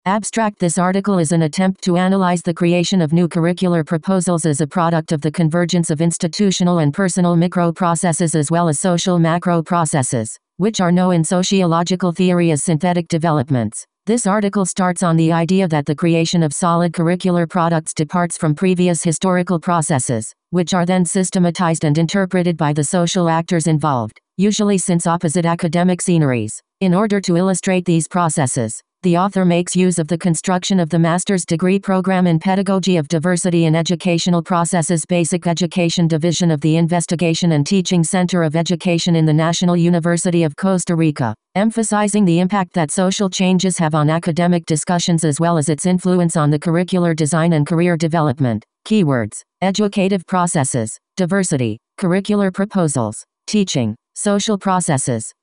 Abstract. This article is an attempt to analyze the creation of new curricular proposals as a product of the convergence of institutional and personal micro-processes as well as social macro-processes, which are known in sociological theory as synthetic developments. This article starts on the idea that the creation of solid curricular products departs from previous historical processes, which are then systematized and interpreted by the social actors involved, usually since opposite academic sceneries. In order to illustrate these processes, the author makes use of the construction of the master's degree program in Pedagogy of Diversity in Educational Processes Basic Education Division of the Investigation and Teaching Center of Education in the National University of Costa Rica, emphasizing the impact that social changes have on academic discussions as well as its influence on the curricular design and career development. Keywords: educative processes, diversity, curricular proposals, teaching, social processes.